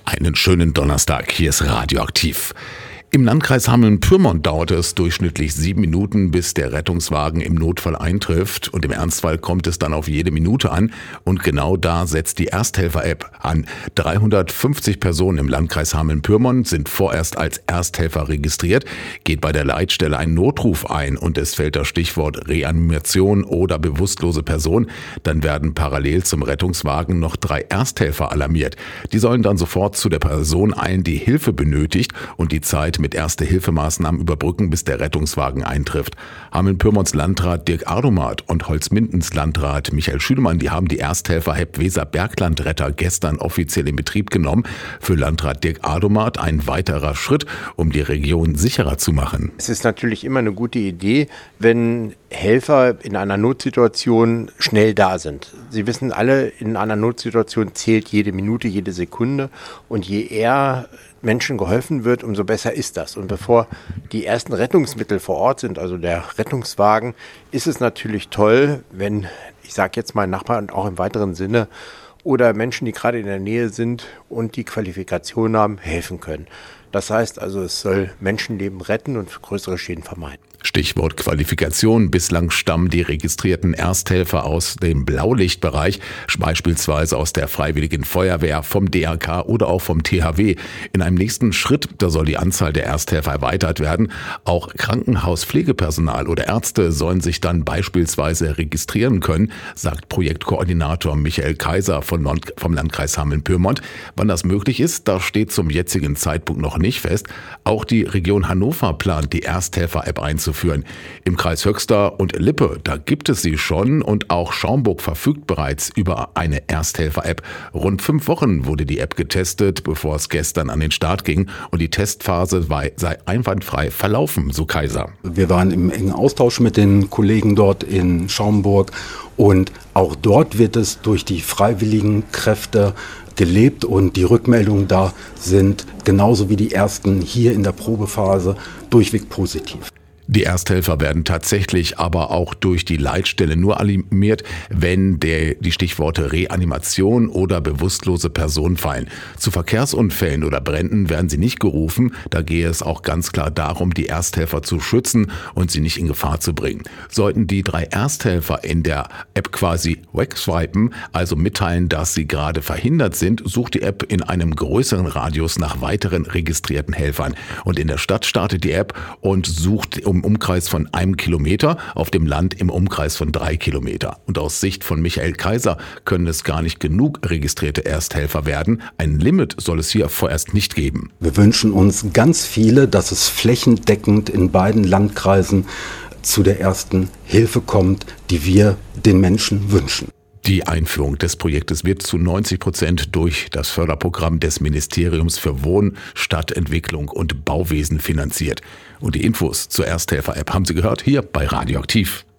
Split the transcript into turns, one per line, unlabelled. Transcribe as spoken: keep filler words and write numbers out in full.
Einen schönen Donnerstag, hier ist Radioaktiv. Im Landkreis Hameln-Pyrmont dauert es durchschnittlich sieben Minuten, bis der Rettungswagen im Notfall eintrifft. Und im Ernstfall kommt es dann auf jede Minute an. Und genau da setzt die Ersthelfer-App an. dreihundertfünfzig Personen im Landkreis Hameln-Pyrmont sind vorerst als Ersthelfer registriert. Geht bei der Leitstelle ein Notruf ein und es fällt das Stichwort Reanimation oder bewusstlose Person, dann werden parallel zum Rettungswagen noch drei Ersthelfer alarmiert. Die sollen dann sofort zu der Person eilen, die Hilfe benötigt, und die Zeit mit Erste-Hilfemaßnahmen überbrücken, bis der Rettungswagen eintrifft. Hameln-Pyrmonts Landrat Dirk Adomat und Holzmindens Landrat Michael Schünemann, die haben die Ersthelfer-App Weser-Berglandretter gestern offiziell in Betrieb genommen. Für Landrat Dirk Adomat ein weiterer Schritt, um die Region sicherer zu machen.
Es ist natürlich immer eine gute Idee, wenn Helfer in einer Notsituation schnell da sind. Sie wissen alle, in einer Notsituation zählt jede Minute, jede Sekunde, und je eher Menschen geholfen wird, umso besser ist das. Und bevor die ersten Rettungsmittel vor Ort sind, also der Rettungswagen, ist es natürlich toll, wenn, ich sage jetzt mal Nachbarn auch im weiteren Sinne, oder Menschen, die gerade in der Nähe sind und die Qualifikation haben, helfen können. Das heißt also, es soll Menschenleben retten und größere Schäden vermeiden.
Stichwort Qualifikation. Bislang stammen die registrierten Ersthelfer aus dem Blaulichtbereich, beispielsweise aus der Freiwilligen Feuerwehr, vom D R K oder auch vom T H W. In einem nächsten Schritt, da soll die Anzahl der Ersthelfer erweitert werden. Auch Krankenhauspflegepersonal oder Ärzte sollen sich dann beispielsweise registrieren können, sagt Projektkoordinator Michael Kaiser von vom Landkreis Hameln-Pyrmont. Wann das möglich ist, das steht zum jetzigen Zeitpunkt noch nicht fest. Auch die Region Hannover plant, die Ersthelfer-App einzuführen. Im Kreis Höxter und Lippe, da gibt es sie schon, und auch Schaumburg verfügt bereits über eine Ersthelfer-App. Rund fünf Wochen wurde die App getestet, bevor es gestern an den Start ging, und die Testphase sei einwandfrei verlaufen, so Kaiser.
Wir waren im engen Austausch mit den Kollegen dort in Schaumburg, und auch dort wird es durch die freiwilligen Kräfte gelebt, und die Rückmeldungen da sind genauso wie die ersten hier in der Probephase durchweg positiv.
Die Ersthelfer werden tatsächlich aber auch durch die Leitstelle nur alarmiert, wenn der, die Stichworte Reanimation oder bewusstlose Person fallen. Zu Verkehrsunfällen oder Bränden werden sie nicht gerufen. Da gehe es auch ganz klar darum, die Ersthelfer zu schützen und sie nicht in Gefahr zu bringen. Sollten die drei Ersthelfer in der App quasi wegswipen, also mitteilen, dass sie gerade verhindert sind, sucht die App in einem größeren Radius nach weiteren registrierten Helfern. Und in der Stadt startet die App und sucht um im Umkreis von einem Kilometer, auf dem Land im Umkreis von drei Kilometer. Und aus Sicht von Michael Kaiser können es gar nicht genug registrierte Ersthelfer werden. Ein Limit soll es hier vorerst nicht geben.
Wir wünschen uns ganz viele, dass es flächendeckend in beiden Landkreisen zu der ersten Hilfe kommt, die wir den Menschen wünschen.
Die Einführung des Projektes wird zu neunzig Prozent durch das Förderprogramm des Ministeriums für Wohn-, Stadtentwicklung und Bauwesen finanziert. Und die Infos zur Ersthelfer-App haben Sie gehört hier bei Radioaktiv.